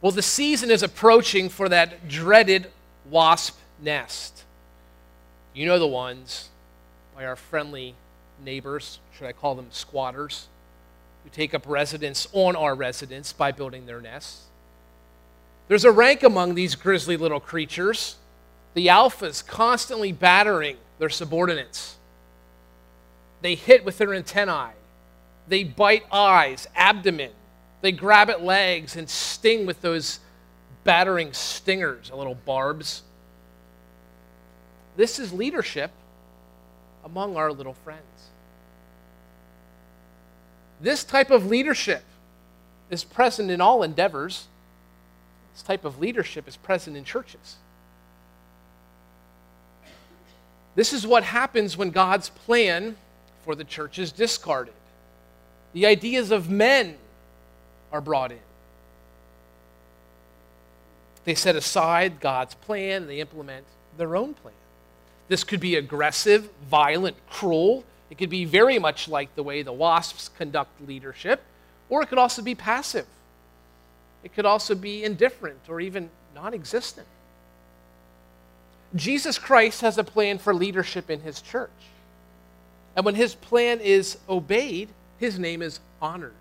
Well, the season is approaching for that dreaded wasp nest. You know the ones by our friendly neighbors, should I call them squatters, who take up residence on our residence by building their nests. There's a rank among these grisly little creatures, the alphas constantly battering their subordinates. They hit with their antennae. They bite eyes, abdomen. They grab at legs and sting with those battering stingers, little barbs. This is leadership among our little friends. This type of leadership is present in all endeavors. This type of leadership is present in churches. This is what happens when God's plan for the church is discarded. The ideas of men are brought in. They set aside God's plan and they implement their own plan. This could be aggressive, violent, cruel. It could be very much like the way the WASPs conduct leadership, or it could also be passive. It could also be indifferent or even non-existent. Jesus Christ has a plan for leadership in his church. And when his plan is obeyed, his name is honored.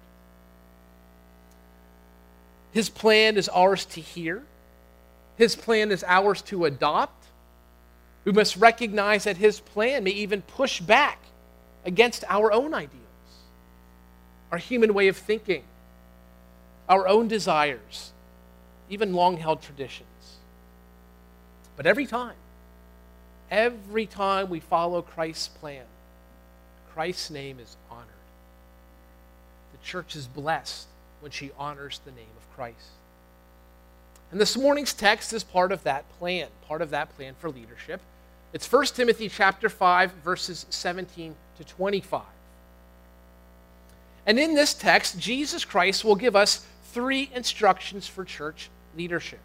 His plan is ours to hear. His plan is ours to adopt. We must recognize that his plan may even push back against our own ideals, our human way of thinking, our own desires, even long-held traditions. But every time we follow Christ's plan, Christ's name is honored. The church is blessed when she honors the name of Christ. And this morning's text is part of that plan for leadership. It's 1 Timothy chapter 5, verses 17 to 25. And in this text, Jesus Christ will give us 3 instructions for church leadership.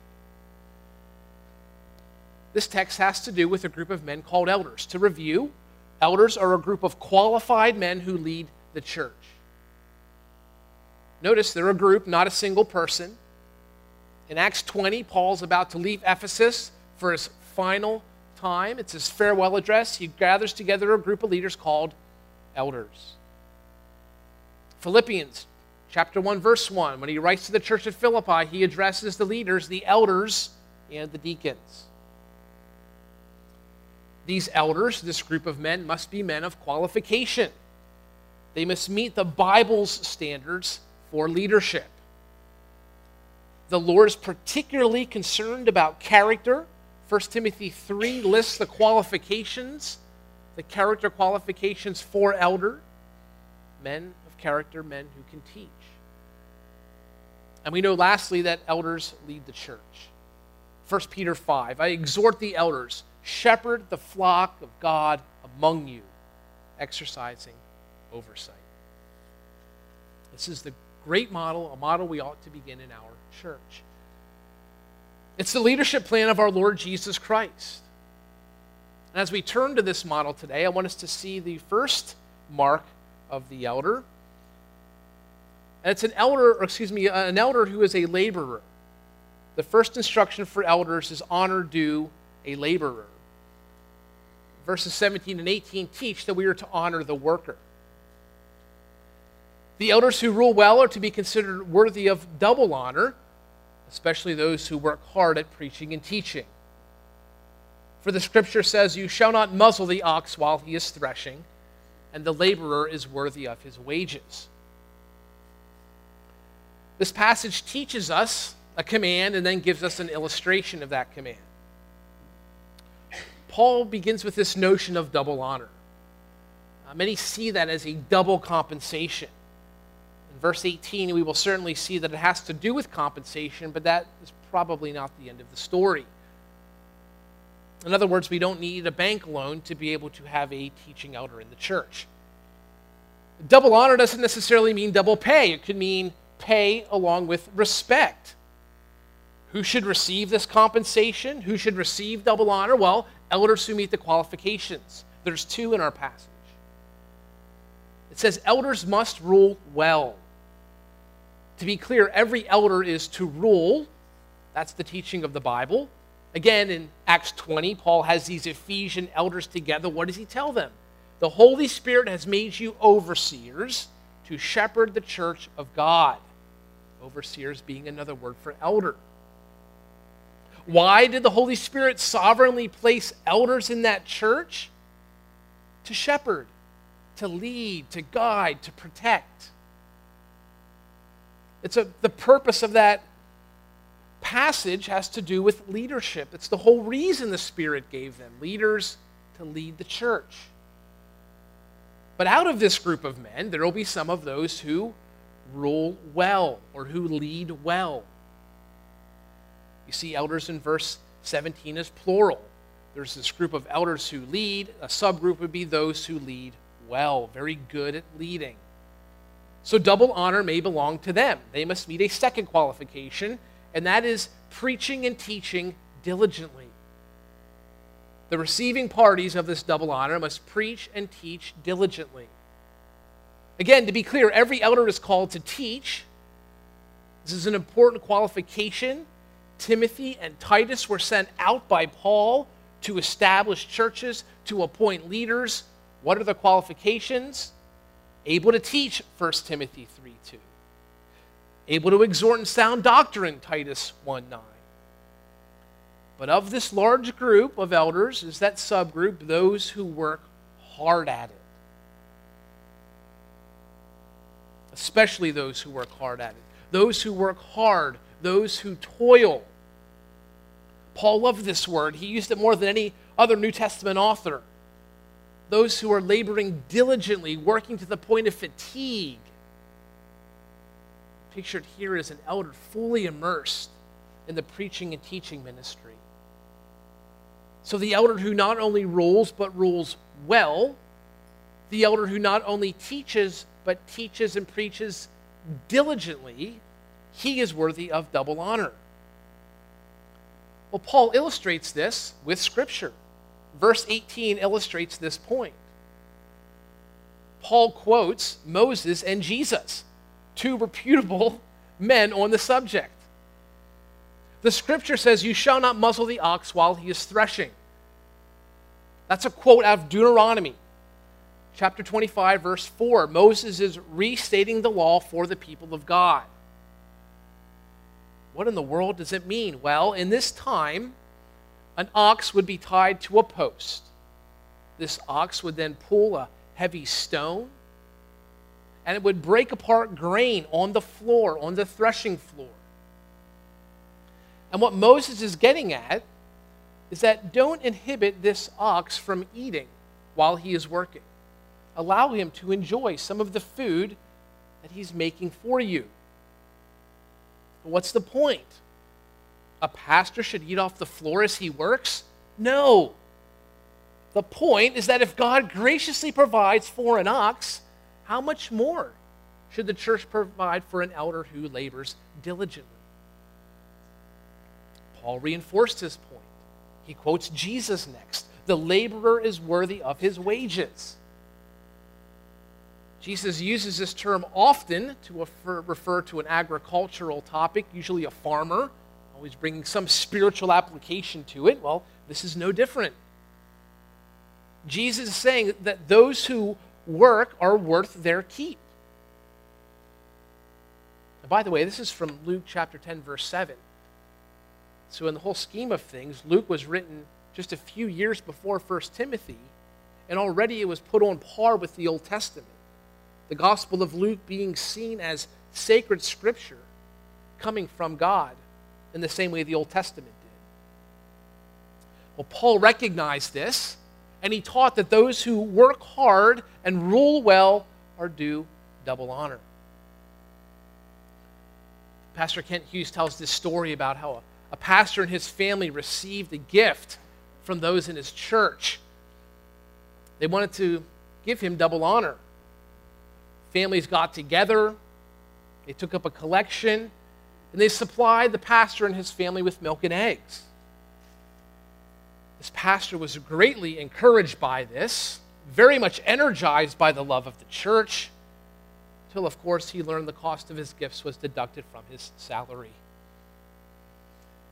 This text has to do with a group of men called elders. To review, elders are a group of qualified men who lead the church. Notice they're a group, not a single person. In Acts 20, Paul's about to leave Ephesus for his final time. It's his farewell address. He gathers together a group of leaders called elders. Philippians chapter 1, verse 1, when he writes to the church at Philippi, he addresses the leaders, the elders, and the deacons. These elders, this group of men, must be men of qualification. They must meet the Bible's standards for leadership. The Lord is particularly concerned about character. 1 Timothy 3 lists the qualifications, the character qualifications for elder. Men of character, men who can teach. And we know lastly that elders lead the church. 1 Peter 5, I exhort the elders, shepherd the flock of God among you, exercising oversight. This is the great model, a model we ought to begin in our church. It's the leadership plan of our Lord Jesus Christ. And as we turn to this model today, I want us to see the first mark of the elder. And it's an elder who is a laborer. The first instruction for elders is honor due a laborer. Verses 17 and 18 teach that we are to honor the worker. The elders who rule well are to be considered worthy of double honor, especially those who work hard at preaching and teaching. For the scripture says, you shall not muzzle the ox while he is threshing, and the laborer is worthy of his wages. This passage teaches us a command and then gives us an illustration of that command. Paul begins with this notion of double honor. Many see that as a double compensation. In verse 18, we will certainly see that it has to do with compensation, but that is probably not the end of the story. In other words, we don't need a bank loan to be able to have a teaching elder in the church. Double honor doesn't necessarily mean double pay. It could mean pay along with respect. Who should receive this compensation? Who should receive double honor? Well, elders who meet the qualifications. There's 2 in our passage. It says elders must rule well. To be clear, every elder is to rule That's the teaching of the Bible. Again, in Acts 20, Paul has these Ephesian elders together. What does he tell them? The Holy Spirit has made you overseers to shepherd the church of God. Overseers being another word for elder. Why did the Holy Spirit sovereignly place elders in that church? To shepherd, to lead, to guide, to protect. The purpose of that passage has to do with leadership. It's the whole reason the Spirit gave them leaders to lead the church. But out of this group of men, there will be some of those who rule well or who lead well. You see elders in verse 17 as plural. There's this group of elders who lead. A subgroup would be those who lead well, very good at leading. So double honor may belong to them. They must meet a second qualification, and that is preaching and teaching diligently. The receiving parties of this double honor must preach and teach diligently. Again, to be clear, every elder is called to teach. This is an important qualification. Timothy and Titus were sent out by Paul to establish churches, to appoint leaders. What are the qualifications? Able to teach, 1 Timothy 3:2. Able to exhort in sound doctrine, Titus 1:9. But of this large group of elders is that subgroup, those who work hard at it. Especially those who work hard at it. Those who work hard, those who toil. Paul loved this word. He used it more than any other New Testament author. Those who are laboring diligently, working to the point of fatigue. Pictured here is an elder fully immersed in the preaching and teaching ministry. So the elder who not only rules, but rules well. The elder who not only teaches, but teaches and preaches diligently. He is worthy of double honor. Well, Paul illustrates this with Scripture. Verse 18 illustrates this point. Paul quotes Moses and Jesus, two reputable men on the subject. The Scripture says, "You shall not muzzle the ox while he is threshing." That's a quote out of Deuteronomy, chapter 25, verse 4. Moses is restating the law for the people of God. What in the world does it mean? Well, in this time, an ox would be tied to a post. This ox would then pull a heavy stone, and it would break apart grain on the floor, on the threshing floor. And what Moses is getting at is that don't inhibit this ox from eating while he is working. Allow him to enjoy some of the food that he's making for you. But what's the point? A pastor should eat off the floor as he works? No. The point is that if God graciously provides for an ox, how much more should the church provide for an elder who labors diligently? Paul reinforced his point. He quotes Jesus next. The laborer is worthy of his wages. Jesus uses this term often to refer to an agricultural topic, usually a farmer, always bringing some spiritual application to it. Well, this is no different. Jesus is saying that those who work are worth their keep. And by the way, this is from Luke chapter 10, verse 7. So in the whole scheme of things, Luke was written just a few years before 1 Timothy, and already it was put on par with the Old Testament. The Gospel of Luke being seen as sacred scripture coming from God in the same way the Old Testament did. Well, Paul recognized this, and he taught that those who work hard and rule well are due double honor. Pastor Kent Hughes tells this story about how a pastor and his family received a gift from those in his church. They wanted to give him double honor. Families got together, they took up a collection, and they supplied the pastor and his family with milk and eggs. This pastor was greatly encouraged by this, very much energized by the love of the church, until, of course, he learned the cost of his gifts was deducted from his salary.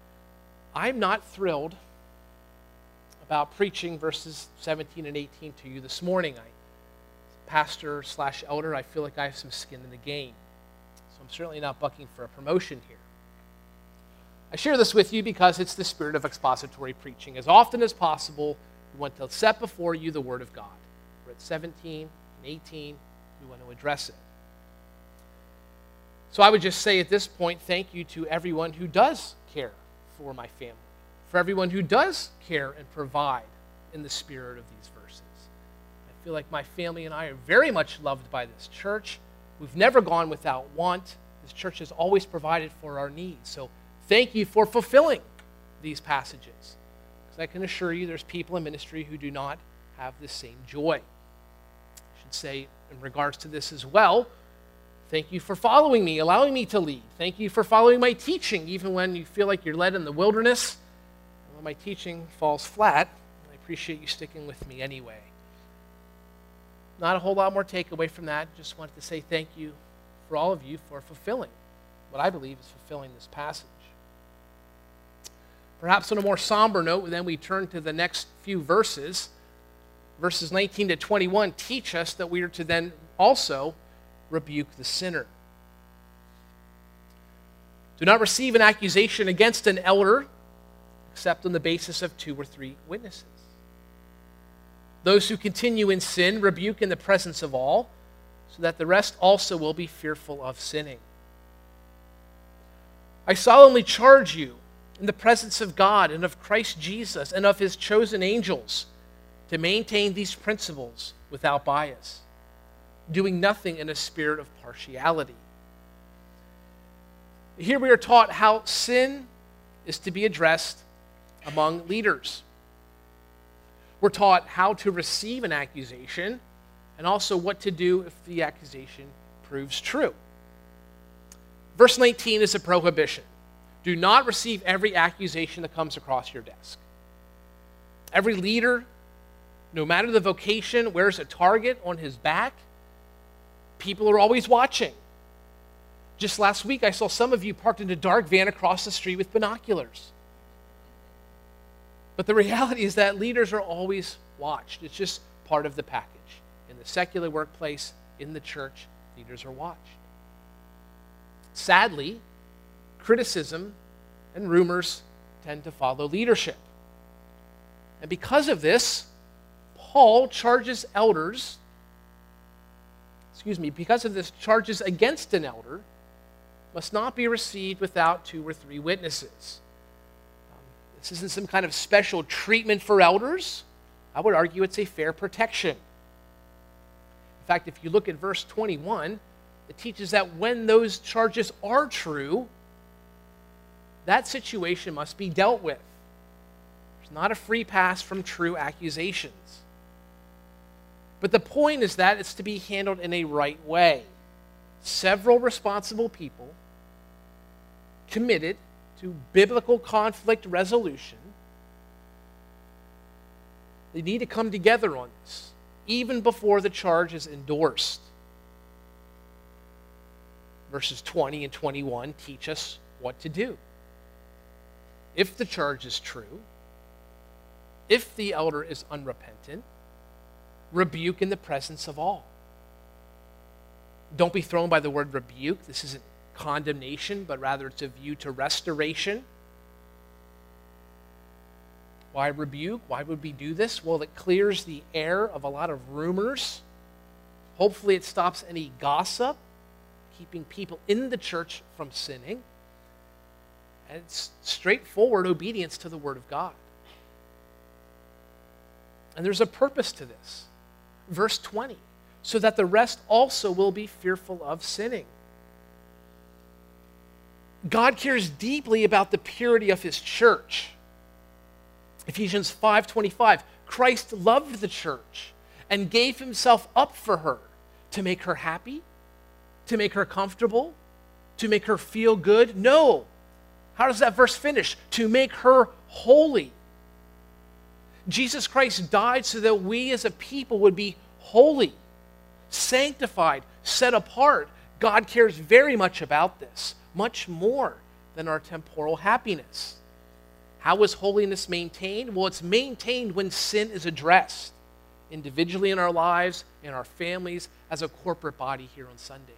I'm not thrilled about preaching verses 17 and 18 to you this morning. Pastor/elder, I feel like I have some skin in the game. So I'm certainly not bucking for a promotion here. I share this with you because it's the spirit of expository preaching. As often as possible, we want to set before you the Word of God. We're at 17 and 18. We want to address it. So I would just say at this point, thank you to everyone who does care for my family, for everyone who does care and provide in the spirit of these verses. I feel like my family and I are very much loved by this church. We've never gone without want. This church has always provided for our needs. So thank you for fulfilling these passages. Because I can assure you there's people in ministry who do not have the same joy. I should say in regards to this as well, thank you for following me, allowing me to lead. Thank you for following my teaching, even when you feel like you're led in the wilderness. And when my teaching falls flat, I appreciate you sticking with me anyway. Not a whole lot more takeaway from that. Just wanted to say thank you for all of you for fulfilling what I believe is fulfilling this passage. Perhaps on a more somber note, then we turn to the next few verses. Verses 19 to 21 teach us that we are to then also rebuke the sinner. Do not receive an accusation against an elder except on the basis of 2 or 3 witnesses. Those who continue in sin rebuke in the presence of all, so that the rest also will be fearful of sinning. I solemnly charge you in the presence of God and of Christ Jesus and of his chosen angels to maintain these principles without bias, doing nothing in a spirit of partiality. Here we are taught how sin is to be addressed among leaders. We're taught how to receive an accusation and also what to do if the accusation proves true. Verse 19 is a prohibition. Do not receive every accusation that comes across your desk. Every leader, no matter the vocation, wears a target on his back. People are always watching. Just last week, I saw some of you parked in a dark van across the street with binoculars. But the reality is that leaders are always watched. It's just part of the package. In the secular workplace, in the church, leaders are watched. Sadly, criticism and rumors tend to follow leadership. And because of this, Paul charges charges against an elder must not be received without 2 or 3 witnesses. This isn't some kind of special treatment for elders. I would argue it's a fair protection. In fact, if you look at verse 21, it teaches that when those charges are true, that situation must be dealt with. There's not a free pass from true accusations. But the point is that it's to be handled in a right way. Several responsible people committed to biblical conflict resolution, they need to come together on this, even before the charge is endorsed. Verses 20 and 21 teach us what to do. If the charge is true, if the elder is unrepentant, rebuke in the presence of all. Don't be thrown by the word rebuke. This isn't condemnation, but rather it's a view to restoration. Why rebuke? Why would we do this? Well, it clears the air of a lot of rumors. Hopefully it stops any gossip, keeping people in the church from sinning. And it's straightforward obedience to the Word of God. And there's a purpose to this. Verse 20, so that the rest also will be fearful of sinning. God cares deeply about the purity of his church. Ephesians 5:25, Christ loved the church and gave himself up for her to make her happy, to make her comfortable, to make her feel good. No. How does that verse finish? To make her holy. Jesus Christ died so that we as a people would be holy, sanctified, set apart. God cares very much about this, much more than our temporal happiness. How is holiness maintained? Well, it's maintained when sin is addressed individually in our lives, in our families, as a corporate body here on Sundays.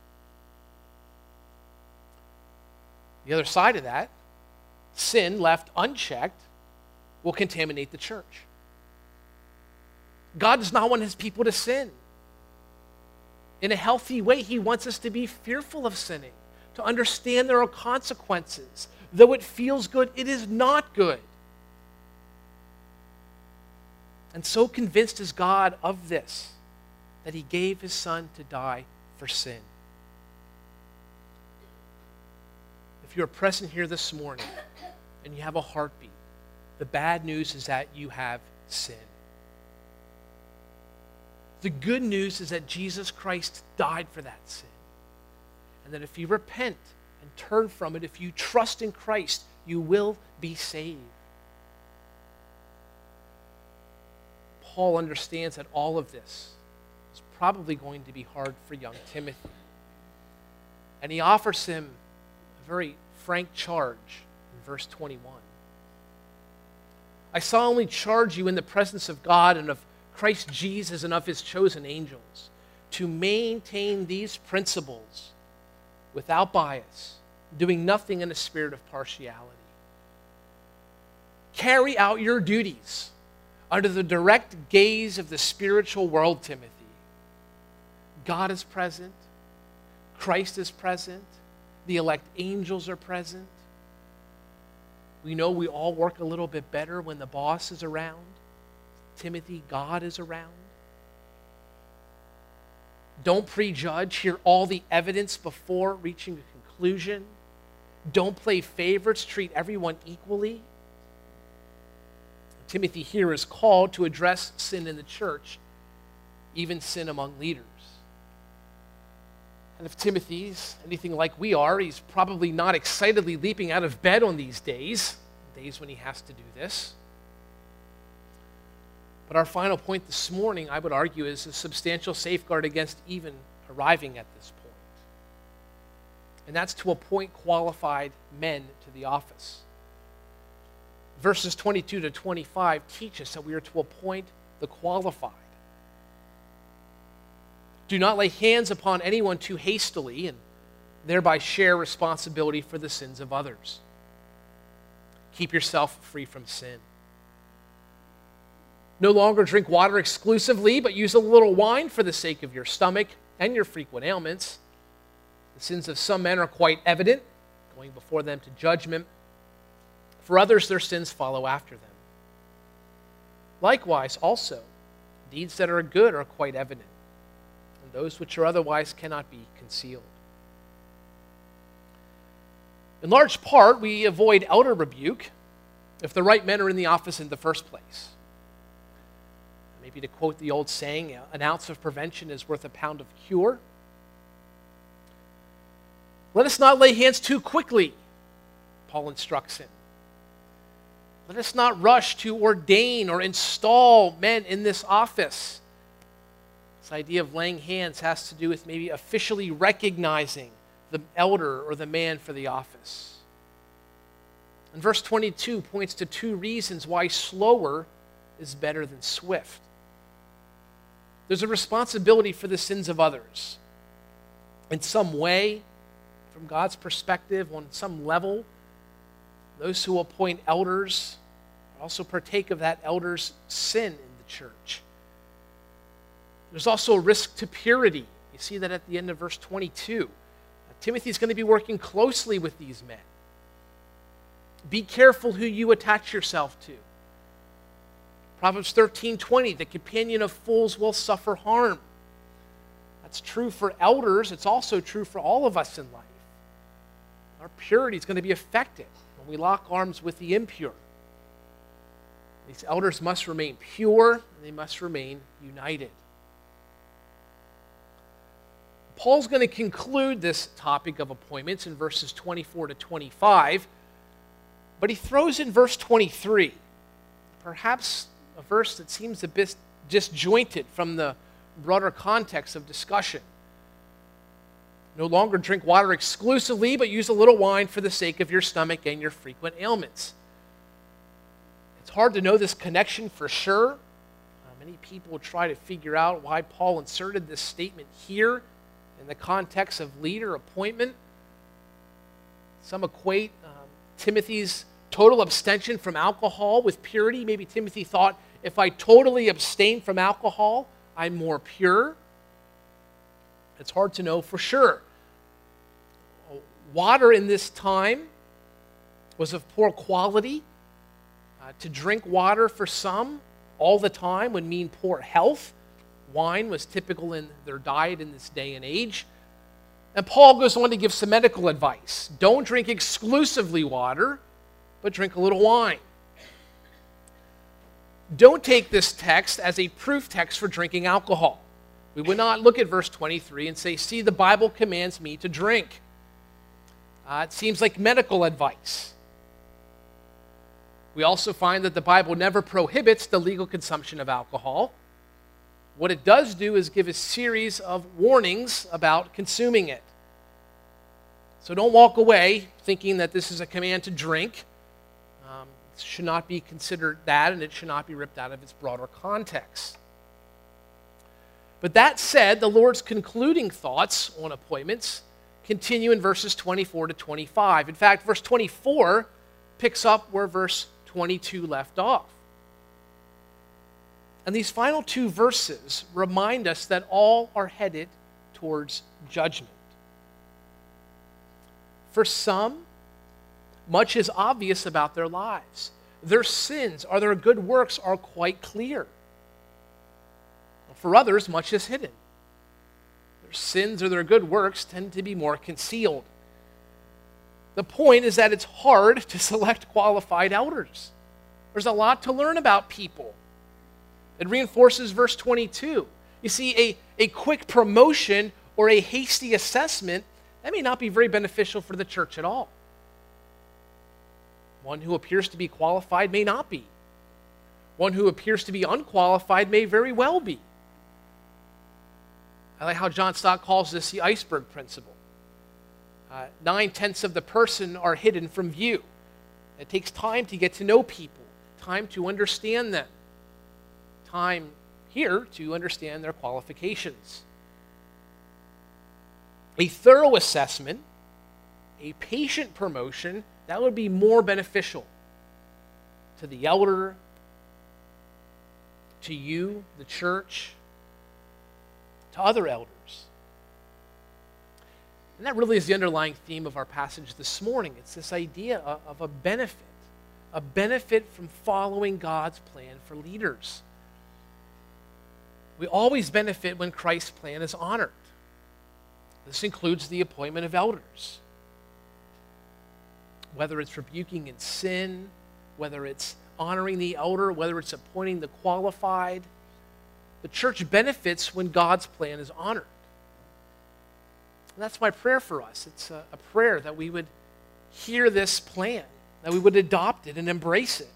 The other side of that, sin left unchecked will contaminate the church. God does not want his people to sin. In a healthy way, he wants us to be fearful of sinning, to understand there are consequences. Though it feels good, it is not good. And so convinced is God of this, that he gave his son to die for sin. If you're present here this morning and you have a heartbeat, the bad news is that you have sin. The good news is that Jesus Christ died for that sin. And that if you repent and turn from it, if you trust in Christ, you will be saved. Paul understands that all of this is probably going to be hard for young Timothy. And he offers him a very frank charge in verse 21. I solemnly charge you in the presence of God and of Christ Jesus and of his chosen angels to maintain these principles without bias, doing nothing in a spirit of partiality. Carry out your duties under the direct gaze of the spiritual world, Timothy. God is present. Christ is present. The elect angels are present. We know we all work a little bit better when the boss is around. Timothy, God is around. Don't prejudge. Hear all the evidence before reaching a conclusion. Don't play favorites. Treat everyone equally. Timothy here is called to address sin in the church, even sin among leaders. And if Timothy's anything like we are, he's probably not excitedly leaping out of bed on these days when he has to do this. But our final point this morning, I would argue, is a substantial safeguard against even arriving at this point. And that's to appoint qualified men to the office. Verses 22 to 25 teach us that we are to appoint the qualified. Do not lay hands upon anyone too hastily and thereby share responsibility for the sins of others. Keep yourself free from sin. No longer drink water exclusively, but use a little wine for the sake of your stomach and your frequent ailments. The sins of some men are quite evident, going before them to judgment. For others, their sins follow after them. Likewise, also, deeds that are good are quite evident, and those which are otherwise cannot be concealed. In large part, we avoid elder rebuke if the right men are in the office in the first place. Maybe to quote the old saying, an ounce of prevention is worth a pound of cure. Let us not lay hands too quickly, Paul instructs him. Let us not rush to ordain or install men in this office. This idea of laying hands has to do with maybe officially recognizing the elder or the man for the office. And verse 22 points to two reasons why slower is better than swift. There's a responsibility for the sins of others. In some way, from God's perspective, on some level, those who appoint elders also partake of that elder's sin in the church. There's also a risk to purity. You see that at the end of verse 22. Timothy's going to be working closely with these men. Be careful who you attach yourself to. Proverbs 13:20, the companion of fools will suffer harm. That's true for elders. It's also true for all of us in life. Our purity is going to be affected when we lock arms with the impure. These elders must remain pure, and they must remain united. Paul's going to conclude this topic of appointments in verses 24 to 25, but he throws in verse 23, perhaps a verse that seems a bit disjointed from the broader context of discussion. No longer drink water exclusively, but use a little wine for the sake of your stomach and your frequent ailments. It's hard to know this connection for sure. Many people try to figure out why Paul inserted this statement here in the context of leader appointment. Some equate Timothy's total abstention from alcohol with purity. Maybe Timothy thought, if I totally abstain from alcohol, I'm more pure. It's hard to know for sure. Water in this time was of poor quality. To drink water for some all the time would mean poor health. Wine was typical in their diet in this day and age. And Paul goes on to give some medical advice. Don't drink exclusively water, but drink a little wine. Don't take this text as a proof text for drinking alcohol. We would not look at verse 23 and say, see, the Bible commands me to drink. It seems like medical advice. We also find that the Bible never prohibits the legal consumption of alcohol. What it does do is give a series of warnings about consuming it. So don't walk away thinking that this is a command to drink. It should not be considered that, and it should not be ripped out of its broader context. But that said, the Lord's concluding thoughts on appointments continue in verses 24 to 25. In fact, verse 24 picks up where verse 22 left off. And these final two verses remind us that all are headed towards judgment. For some, much is obvious about their lives. Their sins or their good works are quite clear. For others, much is hidden. Their sins or their good works tend to be more concealed. The point is that it's hard to select qualified elders. There's a lot to learn about people. It reinforces verse 22. You see, a quick promotion or a hasty assessment, that may not be very beneficial for the church at all. One who appears to be qualified may not be. One who appears to be unqualified may very well be. I like how John Stott calls this the iceberg principle. 9/10 of the person are hidden from view. It takes time to get to know people, time to understand them, time here to understand their qualifications. A thorough assessment, a patient promotion, that would be more beneficial to the elder, to you, the church, to other elders. And that really is the underlying theme of our passage this morning. It's this idea of a benefit from following God's plan for leaders. We always benefit when Christ's plan is honored. This includes the appointment of elders. Whether it's rebuking in sin, whether it's honoring the elder, whether it's appointing the qualified, the church benefits when God's plan is honored. And that's my prayer for us. It's a prayer that we would hear this plan, that we would adopt it and embrace it.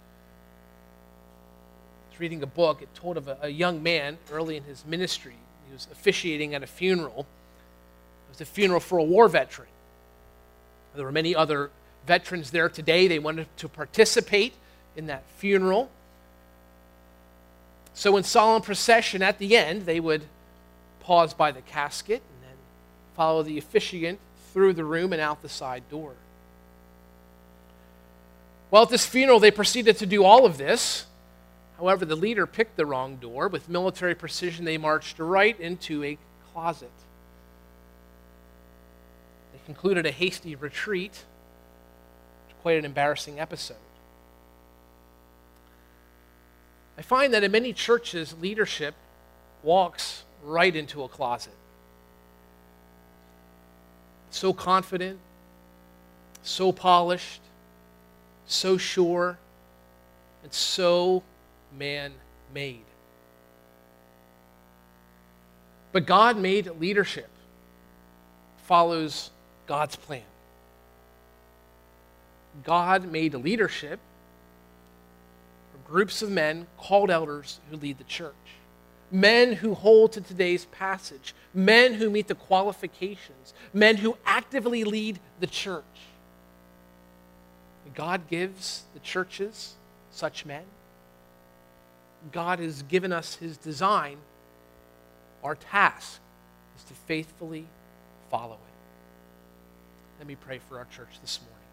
I was reading a book. It told of a young man early in his ministry. He was officiating at a funeral. It was a funeral for a war veteran. There were many other veterans there today. They wanted to participate in that funeral. So in solemn procession at the end, they would pause by the casket and then follow the officiant through the room and out the side door. Well, at this funeral, they proceeded to do all of this. However, the leader picked the wrong door. With military precision, they marched right into a closet. They concluded a hasty retreat. Quite an embarrassing episode. I find that in many churches, leadership walks right into a closet. So confident, so polished, so sure, and so man-made. But God-made leadership follows God's plan. God-made leadership for groups of men called elders who lead the church. Men who hold to today's passage. Men who meet the qualifications. Men who actively lead the church. God gives the churches such men. God has given us his design. Our task is to faithfully follow it. Let me pray for our church this morning.